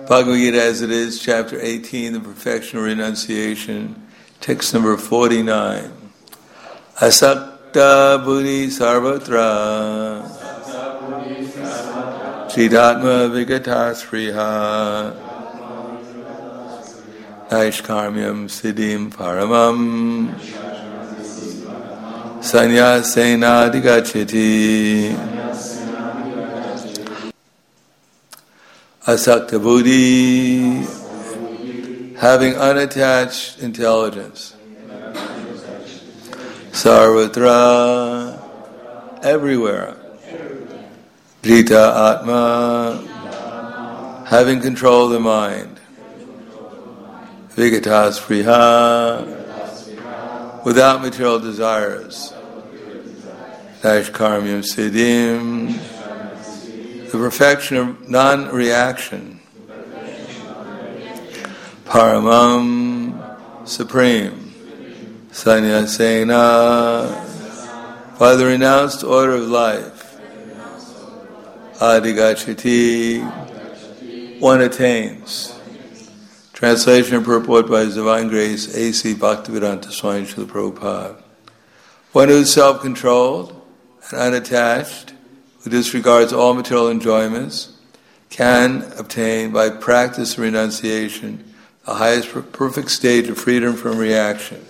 Bhagavad Gita as it is, chapter 18, the perfection of renunciation, text number 49. Asakta buddhi sarvatra Chidatma vigatasriha Naishkarmyam siddhim paramam Sanyasena digachiti. Asakta buddhi, having unattached intelligence. Sarvatra, everywhere. Jita atma, having control of the mind. Vigatasriha, without material desires. Naishkarmyam siddhim, the perfection of non-reaction. Paramam, supreme. Sanyasena, by the renounced order of life. Adigachati, one attains. Translation and purport by His Divine Grace, A.C. Bhaktivedanta Swami Srila Prabhupada. One who is self-controlled and unattached, who disregards all material enjoyments, can obtain, by practice of renunciation, the highest perfect stage of freedom from reaction.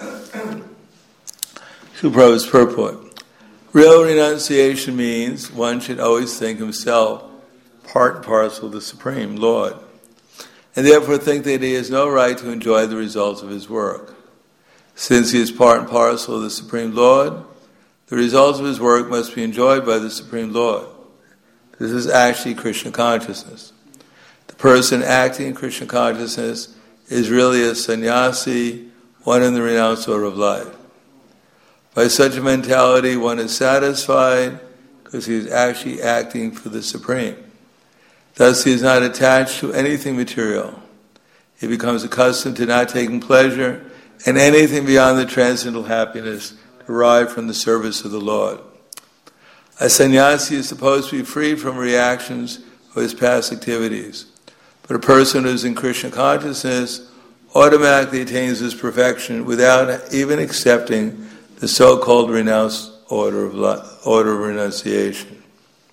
Prabhupada's purport. Real renunciation means one should always think himself part and parcel of the Supreme Lord, and therefore think that he has no right to enjoy the results of his work. Since he is part and parcel of the Supreme Lord, the results of his work must be enjoyed by the Supreme Lord. This is actually Krishna consciousness. The person acting in Krishna consciousness is really a sannyasi, one in the renounced order of life. By such a mentality, one is satisfied because he is actually acting for the Supreme. Thus, he is not attached to anything material. He becomes accustomed to not taking pleasure in anything beyond the transcendental happiness derived from the service of the Lord. A sannyasi is supposed to be free from reactions of his past activities, but a person who is in Krishna consciousness automatically attains this perfection without even accepting the so-called renounced order of renunciation.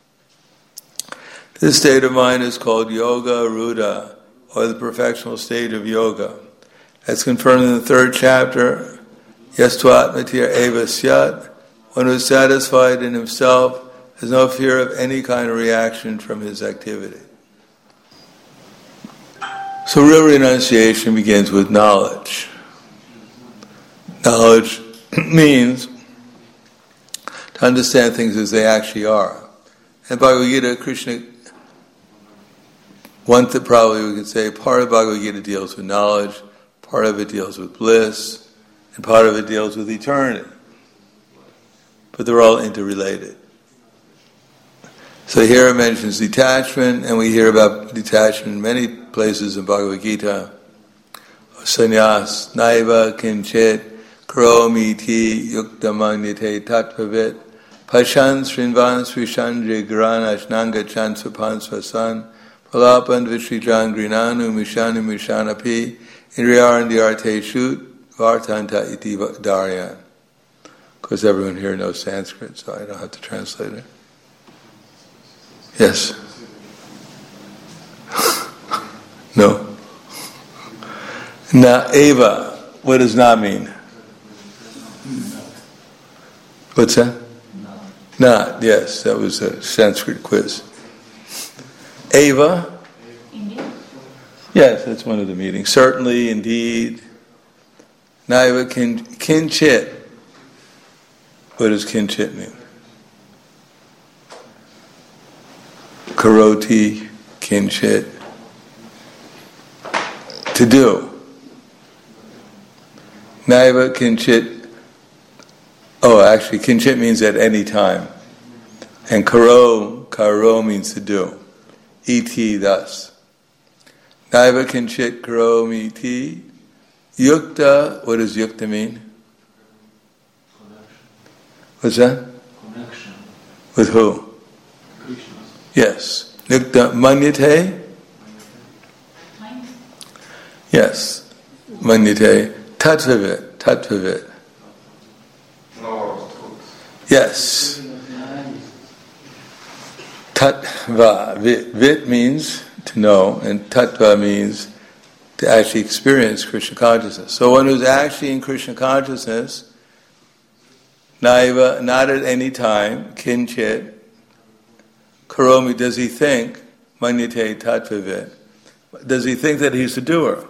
This state of mind is called Yoga Rudha, or the perfectional state of yoga. As confirmed in the 3rd chapter, Yastvatmatir eva syat, one who is satisfied in himself has no fear of any kind of reaction from his activity. So real renunciation begins with knowledge. Knowledge means to understand things as they actually are. In Bhagavad Gita, Krishna, one that probably we could say, part of Bhagavad Gita deals with knowledge, part of it deals with bliss, and part of it deals with eternity. But they're all interrelated. So here it mentions detachment, and we hear about detachment in many places in Bhagavad Gita. Sannyas, naiva kinchit, karomiti yukta magnite tattvavit, pashan srinvan srishandri granashnanga chansupan svasan, palapan vishrijan grinanu mishanu mishanapi, indriyarandiyarte shut, vartanta iti daryan. Of course, everyone here knows Sanskrit, so I don't have to translate it. Yes? No? Na eva. What does na mean? What's that? Not. Yes, that was a Sanskrit quiz. Eva? Indeed. Yes, that's one of the meanings. Certainly, indeed. Naiva kinchit. What does kinchit mean? Karoti, kinchit. To do. Naiva kinchit. Oh, actually, kinchit means at any time. And karo means to do. Iti, thus. Naiva kinchit karomi iti. Yukta, what does yukta mean? What's that? Connection. With who? Krishna. Yes. Yukta manyate. Yes. Manyate Tattvavit. Yes. Tattva. Vit means to know, and tattva means to actually experience Krishna consciousness. So one who's actually in Krishna consciousness, naiva, not at any time, kinchit, karomi, does he think, manyate tattvavit, does he think that he's the doer?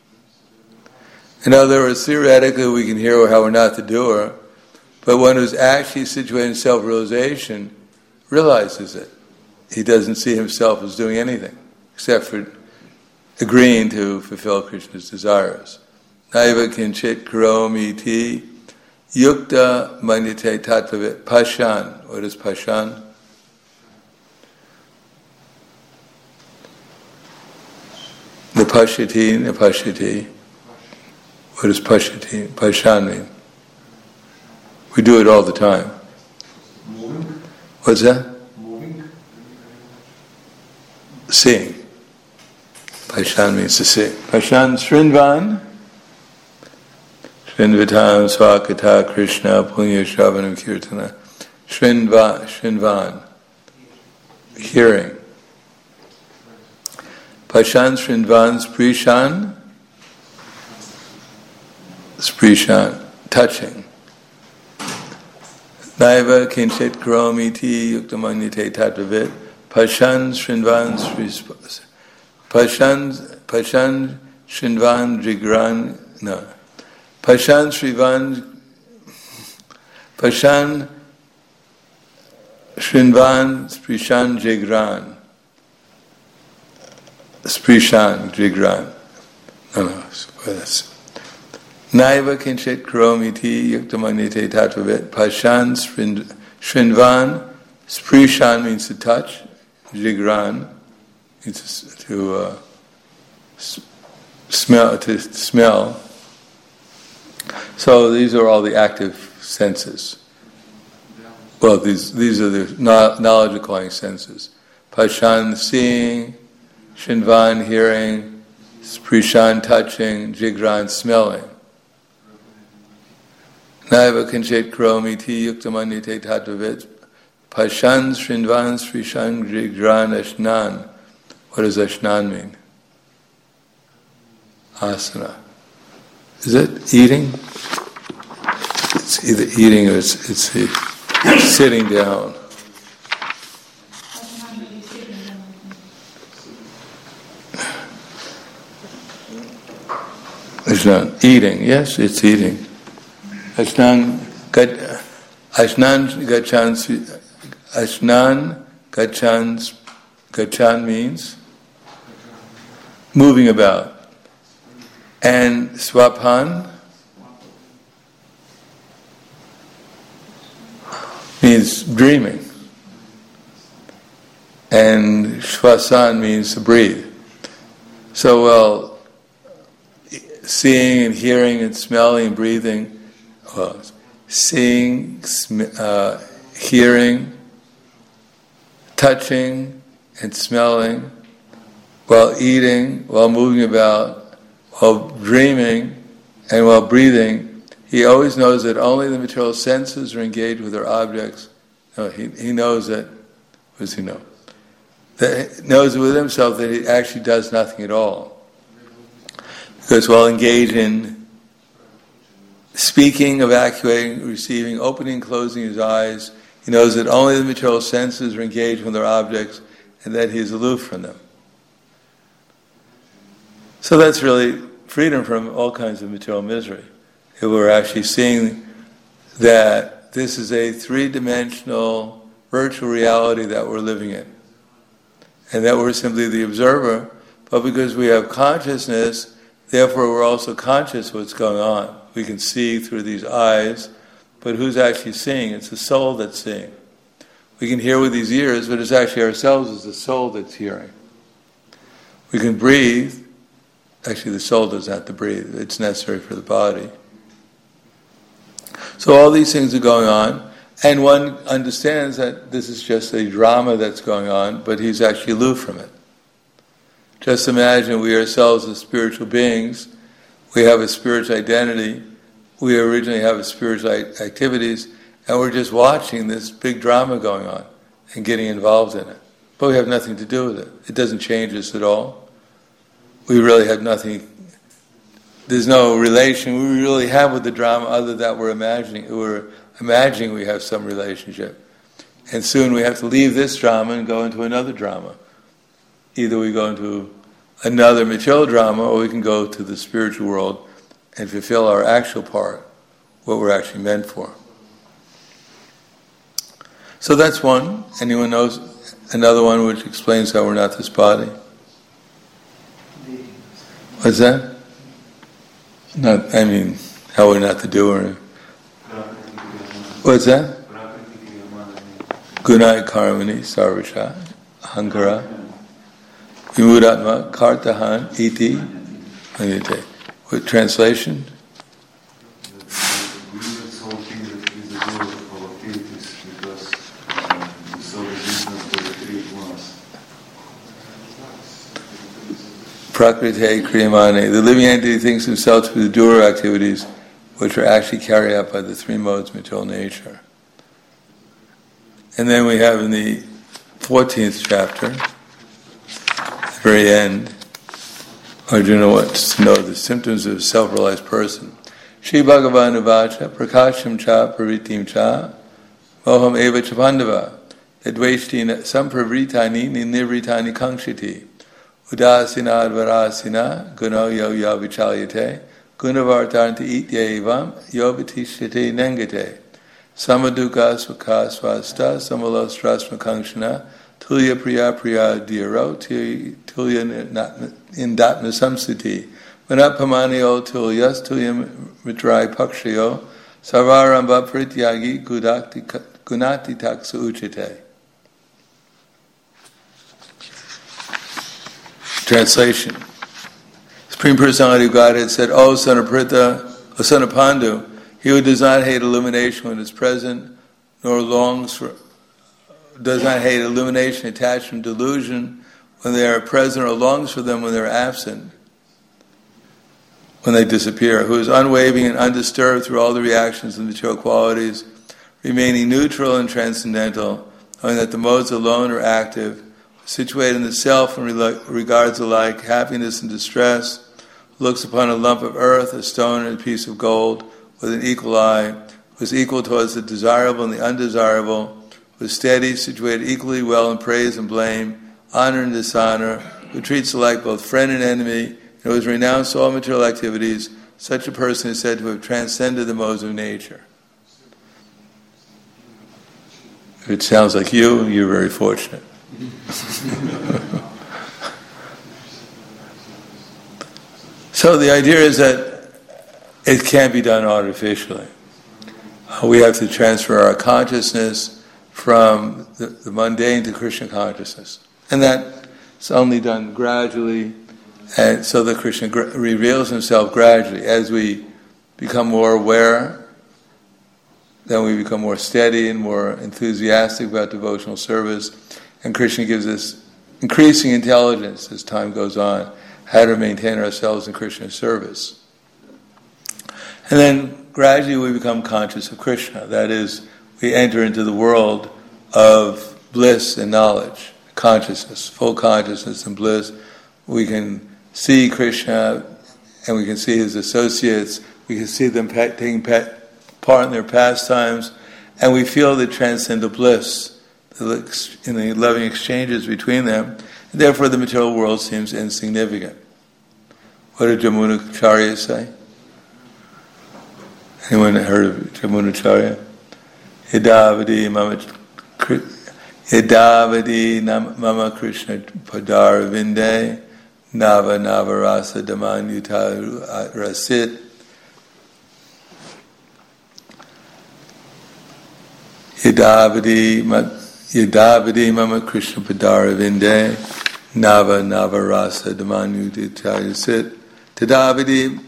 In other words, theoretically we can hear how we're not the doer, but one who's actually situated in self-realization realizes it. He doesn't see himself as doing anything, except for agreeing to fulfill Krishna's desires. Naiva kinchit karomi iti yukta manyate tattvavit pashan. What is pashan? The pashyati. What does pashyati? Pashan mean? We do it all the time. Moving. What's that? Moving. Seeing. Pashan means to see. Pashan Srinvan. Srinvatam Swakata Krishna Punya Shravanam Kirtana. Srinvan. Hearing. Pashan Srinvan Sprishan. Touching. Naiva kinchit karomi ti yuktamanyate tattvavit. Pashan Srinvan Pashan Srinvan Jigran. No. Pashan Srinvan Sprishan Jigran. Sprishan Jigran. No. Naiva kinchit karomi ti yuktamanyate tattvavit. Pashan Srinvan. Sprishan means to touch. Jigran means to smell. So these are all the active senses. Well, these are the knowledge acquiring senses. Pashan seeing, Srinvan hearing, Sprishan touching, Jigran smelling. Naiva kinchit karomi ti yuktamanyate tattvavit. Pashan Srinvan Sprishan Jigran Ashnan. What does ashnan mean? Asana. Is it eating? It's either eating or it's sitting down. Ashnan. Eating. Yes, it's eating. Ashnan gachan means moving about. And swapan means dreaming. And shvasan means to breathe. So, seeing and hearing and smelling and breathing, seeing, hearing, touching and smelling, while eating, while moving about, while dreaming, and while breathing, he always knows that only the material senses are engaged with their objects. No, he knows that. What does he know? That he knows within himself that he actually does nothing at all. Because while engaged in speaking, evacuating, receiving, opening, closing his eyes, he knows that only the material senses are engaged with their objects and that he is aloof from them. So that's really freedom from all kinds of material misery. If we're actually seeing that this is a three-dimensional virtual reality that we're living in. And that we're simply the observer, but because we have consciousness, therefore we're also conscious of what's going on. We can see through these eyes, but who's actually seeing? It's the soul that's seeing. We can hear with these ears, but it's actually ourselves as the soul that's hearing. We can breathe. Actually, the soul doesn't have to breathe. It's necessary for the body. So all these things are going on, and one understands that this is just a drama that's going on, but he's actually aloof from it. Just imagine we ourselves as spiritual beings, we have a spiritual identity, we originally have spiritual activities, and we're just watching this big drama going on and getting involved in it. But we have nothing to do with it. It doesn't change us at all. We really have nothing, there's no relation we really have with the drama other than we're imagining we have some relationship. And soon we have to leave this drama and go into another drama. Either we go into another material drama, or we can go to the spiritual world and fulfill our actual part, what we're actually meant for. So that's one. Anyone knows another one which explains how we're not this body? What's that? How we're not the doer. What's that? Gunai karmani sarvacha ahankara vimudatma kartahan iti anite. What translation? Prakriti kriyamane. The living entity thinks himself to be the doer of activities which are actually carried out by the three modes of material nature. And then we have in the 14th chapter, at the very end, Arjuna wants to know the symptoms of a self-realized person. Shri Bhagavan Uvacha Prakasham Cha Pravritim Cha Moham Eva Cha Pandava Advaishtina Sampravritani Nivritani Kankshiti Udasina Advarasina Guno Yo Yavichalyate Gunavartanti Ityevam Yovitishyate Nengate Samaduka Svaka Swasta Samala Strasma Kankshana Tulya Priya Priya Diro Tulya Indatna Samsiti Manapamaniyo Tulyas Tulya Mitrai Pakshayo Sarvaramba Prityagi Gunati Taksa Uchite. Translation. Supreme Personality of Godhead said, O son of Pritha, O son of Pandu, he who does not hate illumination when it is present, nor does not hate illumination attached from delusion when they are present, or longs for them when they are absent, when they disappear, who is unwavering and undisturbed through all the reactions of material qualities, remaining neutral and transcendental, knowing that the modes alone are active, situated in the self and regards alike happiness and distress, looks upon a lump of earth, a stone, and a piece of gold with an equal eye, who is equal towards the desirable and the undesirable, who is steady, situated equally well in praise and blame, honor and dishonor, who treats alike both friend and enemy, and who has renounced all material activities. Such a person is said to have transcended the modes of nature. If it sounds like you, you're very fortunate. So the idea is that it can't be done artificially. We have to transfer our consciousness from the mundane to Krishna consciousness. And that's only done gradually, and so that Krishna reveals himself gradually. As we become more aware, then we become more steady and more enthusiastic about devotional service, and Krishna gives us increasing intelligence as time goes on, how to maintain ourselves in Krishna's service. And then gradually we become conscious of Krishna. That is, we enter into the world of bliss and knowledge, consciousness, full consciousness and bliss. We can see Krishna and we can see his associates. We can see them taking part in their pastimes, and we feel the transcendental bliss in the loving exchanges between them. And therefore the material world seems insignificant. What did Jamunacharya say? Anyone heard of Jamunacharya? Yadavadi mama Krishna padara vinde nava rasa damanyuta rasit Yadavadi mama Krishna padara vinde nava rasa damanyuta rasit Tadavadi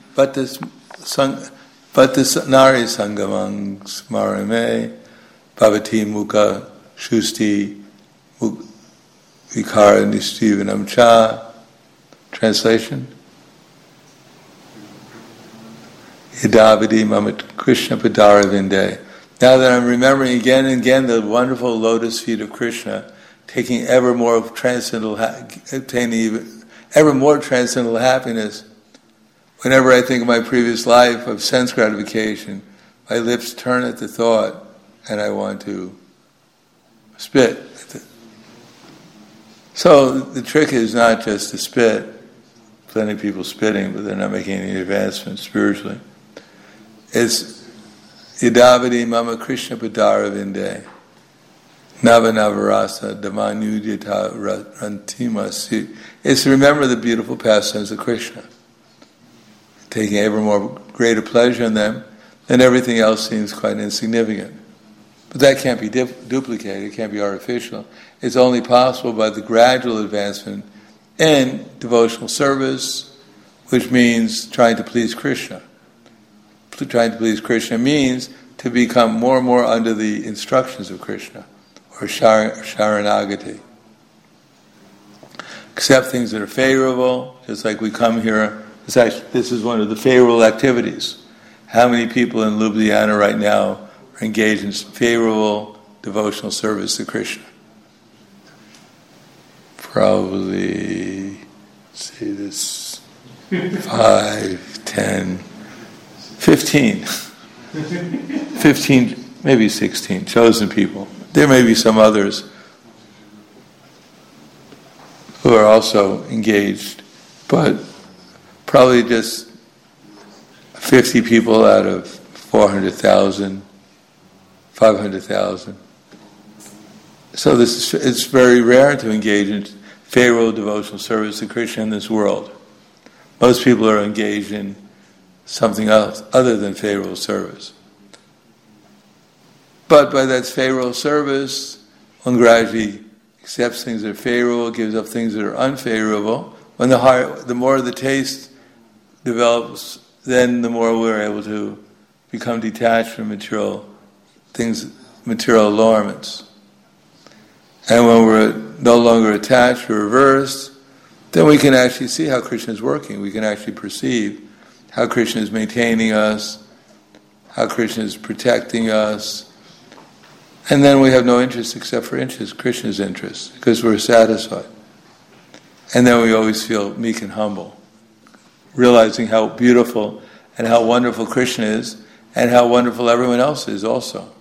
Vatas nari sangamang smarame bhavati mukha shusti vikara nistivanam cha Translation? Yadavadi mama Krishna padara vinde. Now that I'm remembering again and again the wonderful lotus feet of Krishna, taking ever more transcendental, obtaining ever more transcendental happiness, whenever I think of my previous life of sense gratification, my lips turn at the thought and I want to spit. So the trick is not just to spit. Plenty of people spitting, but they're not making any advancement spiritually. It's Yadavadi mama Krishna padara vinde Nava navarasa dhamanudita rantimasi. It's to remember the beautiful pastimes of Krishna, taking ever more greater pleasure in them, and everything else seems quite insignificant. But that can't be duplicated, it can't be artificial. It's only possible by the gradual advancement in devotional service, which means trying to please Krishna. Trying to please Krishna means to become more and more under the instructions of Krishna, or Sharanagati. Accept things that are favorable, just like we come here. This is one of the favorable activities. How many people in Ljubljana right now are engaged in favorable devotional service to Krishna? Probably, let's see this, 5, 10, 15. 15, maybe 16 chosen people. There may be some others who are also engaged, but probably just 50 people out of 400,000, 500,000. So it's very rare to engage in favorable devotional service to Krishna in this world. Most people are engaged in something else other than favorable service. But by that favorable service, one gradually accepts things that are favorable, gives up things that are unfavorable. When the more the taste develops, then the more we're able to become detached from material things, material allurements. And when we're no longer attached or reversed, then we can actually see how Krishna is working. We can actually perceive how Krishna is maintaining us, how Krishna is protecting us. And then we have no interest except for Krishna's interest, because we're satisfied. And then we always feel meek and humble, realizing how beautiful and how wonderful Krishna is, and how wonderful everyone else is also.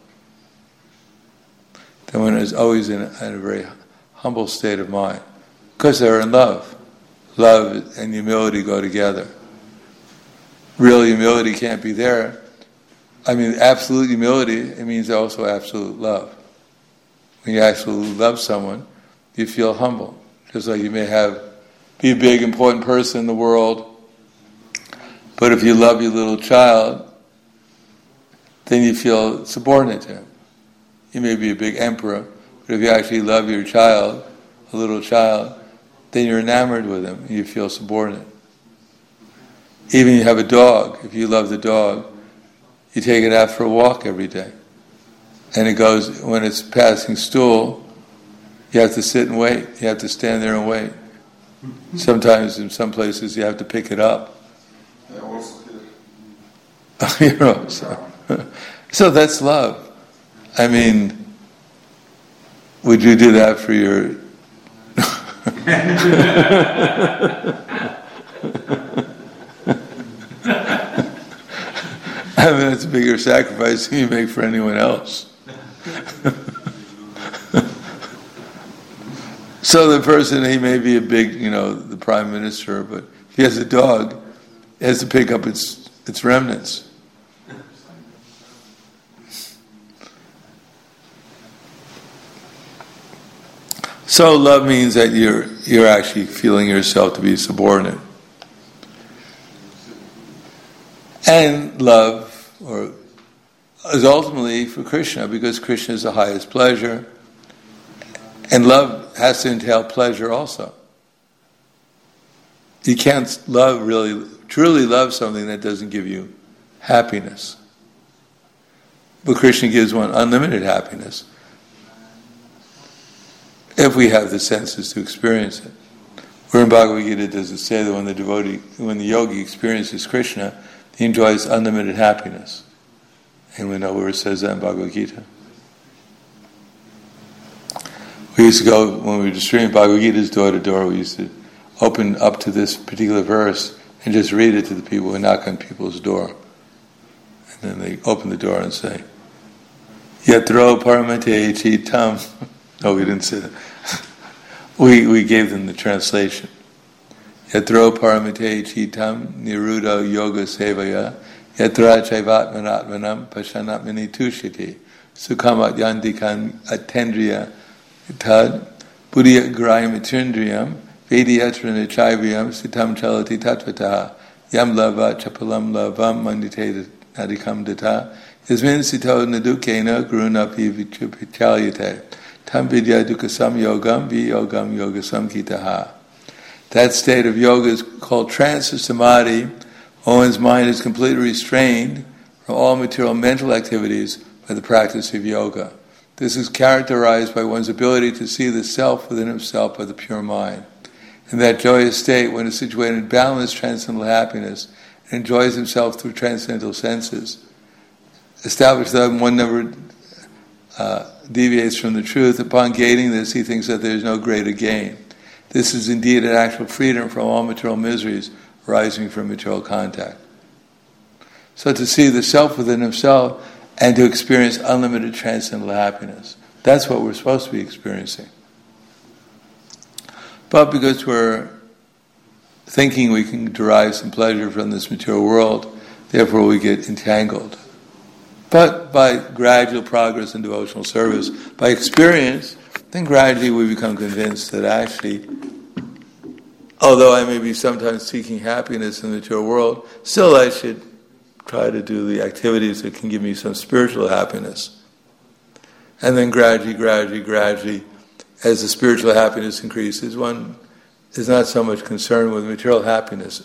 Then one is always in a very humble state of mind, because they're in love. Love and humility go together. Real humility can't be there. I mean, absolute humility, it means also absolute love. When you absolutely love someone, you feel humble. Just like you may be a big, important person in the world, but if you love your little child, then you feel subordinate to him. You may be a big emperor, but if you actually love your child, a little child, then you're enamored with him and you feel subordinate. Even you have a dog, if you love the dog, you take it out for a walk every day. And it goes, when it's passing stool, you have to sit and wait. You have to stand there and wait. Sometimes in some places you have to pick it up. I also did. So that's love. I mean, would you do that for your... I mean, it's a bigger sacrifice than you make for anyone else. So the person, he may be a big, the prime minister, but if he has a dog, he has to pick up its remnants. So love means that you're actually feeling yourself to be subordinate. And love is ultimately for Krishna, because Krishna is the highest pleasure. And love has to entail pleasure also. You can't truly love something that doesn't give you happiness. But Krishna gives one unlimited happiness, if we have the senses to experience it. Where in Bhagavad Gita does it say that when the yogi experiences Krishna, he enjoys unlimited happiness? And we know where it says that in Bhagavad Gita. We used to go, when we were distributing Bhagavad Gita's door to door, we used to open up to this particular verse and just read it to the people who knock on people's door. And then they open the door and say, Yatro paramate chitam. No, we didn't say that. We gave them the translation. Yatro paramate chitam nirudo yoga sevaya yatra chaivatmanatmanam pashanatmani tushiti sukhamat yandikan atendriya tad buddhya grayamatrindriyam vediyatra nichaiviyam sitam chalati tatvataha yam lava chapalam lavam mandite nadikam data yasmin sito nadukena gurunapi vichupichalyate tam vidya dukasam yogam viyogam yogasam kitaha. That state of yoga is called trance or samadhi. One's mind is completely restrained from all material mental activities by the practice of yoga. This is characterized by one's ability to see the self within himself by the pure mind. In that joyous state, one is situated in boundless transcendental happiness and enjoys himself through transcendental senses. Established that one never deviates from the truth. Upon gaining this, he thinks that there is no greater gain. This is indeed an actual freedom from all material miseries arising from material contact. So to see the self within himself and to experience unlimited transcendental happiness. That's what we're supposed to be experiencing. But because we're thinking we can derive some pleasure from this material world, therefore we get entangled. But by gradual progress in devotional service, by experience, then gradually we become convinced that actually, although I may be sometimes seeking happiness in the material world, still I should try to do the activities that can give me some spiritual happiness. And then gradually, as the spiritual happiness increases, one is not so much concerned with material happiness.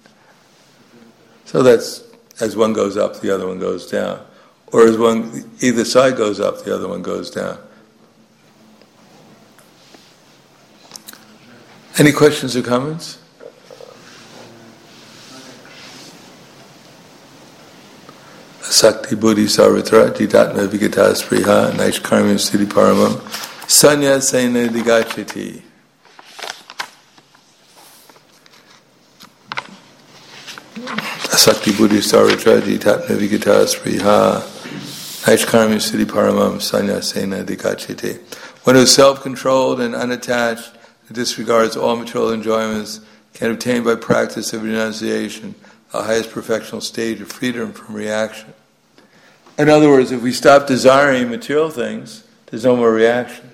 So that's, as one goes up, the other one goes down. Or as one, either side goes up, the other one goes down. Any questions or comments? Sakti buddhi sarvatra jitatma vigata spriha naishkarmya siddhi paramam sanya sena digachati. Sakti buddhi sarvatra jitatma vigata spriha naishkarmya siddhi paramam sanya sena digachati. One who is self-controlled and unattached, who disregards all material enjoyments, can obtain by practice of renunciation the highest perfectional stage of freedom from reaction. In other words, if we stop desiring material things, there's no more reaction.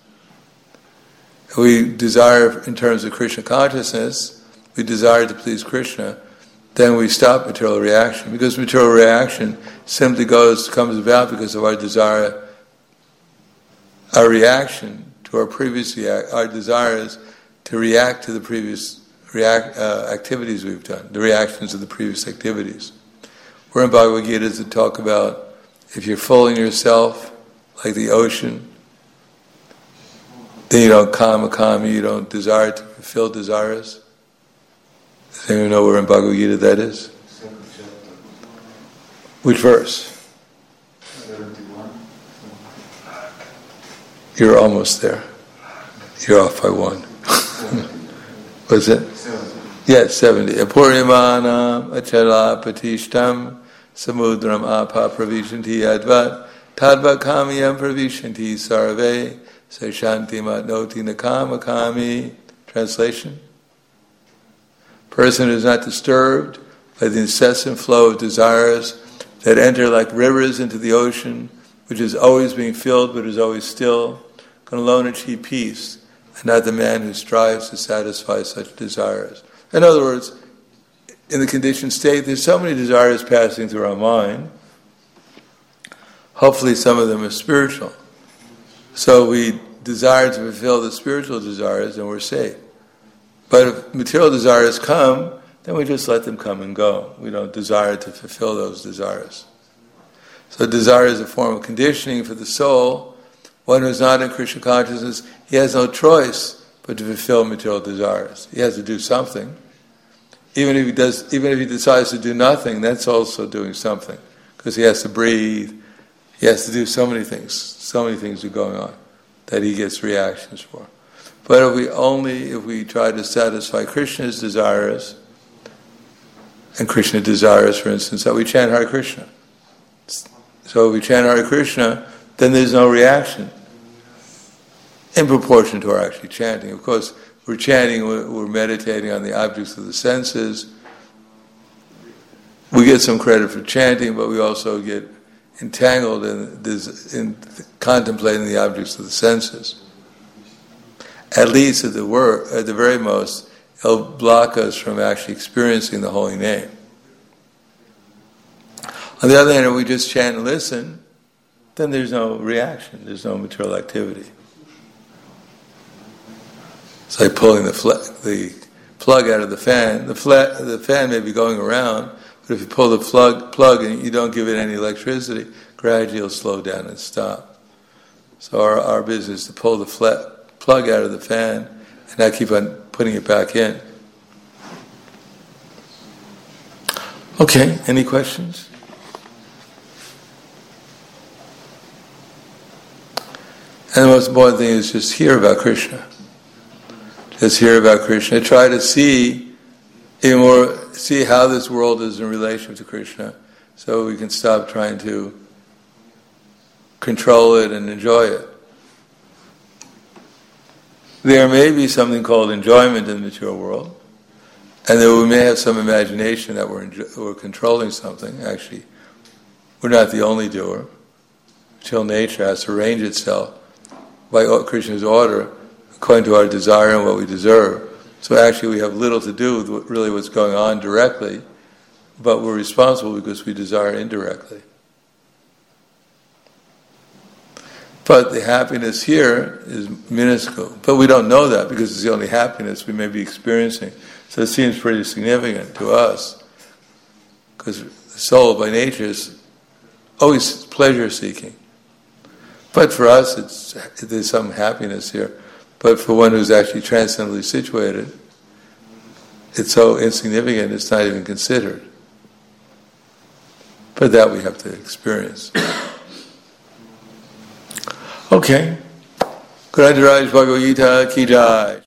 If we desire in terms of Krishna consciousness, we desire to please Krishna, then we stop material reaction. Because material reaction simply comes about because of our desire, our reaction to our our desires to react to the previous activities we've done, the reactions of the previous activities. We're in Bhagavad Gita to talk about if you're full in yourself, like the ocean, then you don't kama, you don't desire to fulfill desires. Does anyone know where in Bhagavad Gita that is? Which verse? 71. You're almost there. You're off by one. What's it? 70. Yes, 70. Apurimanam achala patishtam samudram apa pravishanti advat tadva kamiyam pravishanti sarve sashanti matnoti nakama kami. Translation? Person who is not disturbed by the incessant flow of desires that enter like rivers into the ocean, which is always being filled but is always still, can alone achieve peace, and not the man who strives to satisfy such desires. In other words, in the conditioned state, there's so many desires passing through our mind. Hopefully some of them are spiritual. So we desire to fulfill the spiritual desires and we're safe. But if material desires come, then we just let them come and go. We don't desire to fulfill those desires. So desire is a form of conditioning for the soul. One who is not in Krishna consciousness, he has no choice but to fulfill material desires. He has to do something. Even if he decides to do nothing, that's also doing something, because he has to breathe. He has to do so many things. So many things are going on that he gets reactions for. But if we try to satisfy Krishna's desires, and Krishna desires, for instance, that we chant Hare Krishna. So if we chant Hare Krishna, then there's no reaction in proportion to our actually chanting. Of course, we're chanting, we're meditating on the objects of the senses. We get some credit for chanting, but we also get entangled in contemplating the objects of the senses. At least at the very most, it'll block us from actually experiencing the holy name. On the other hand, if we just chant and listen, then there's no reaction, there's no material activity. It's like pulling the plug out of the fan. The fan may be going around, but if you pull the plug and you don't give it any electricity, gradually it'll slow down and stop. So our business is to pull the plug out of the fan and not keep on putting it back in. Okay, any questions? And the most important thing is just hear about Krishna. Just hear about Krishna. Try to see how this world is in relation to Krishna, so we can stop trying to control it and enjoy it. There may be something called enjoyment in the material world, and that we may have some imagination that we're controlling something. Actually, we're not the only doer. Material nature has to arrange itself by Krishna's order, according to our desire and what we deserve. So actually we have little to do with really what's going on directly, but we're responsible because we desire indirectly. But the happiness here is minuscule. But we don't know that because it's the only happiness we may be experiencing. So it seems pretty significant to us, because the soul by nature is always pleasure-seeking. But for us, there's some happiness here. But for one who's actually transcendently situated, it's so insignificant it's not even considered. But that we have to experience. Okay. Grandhiraj Bhagavad Gita Ki Jai.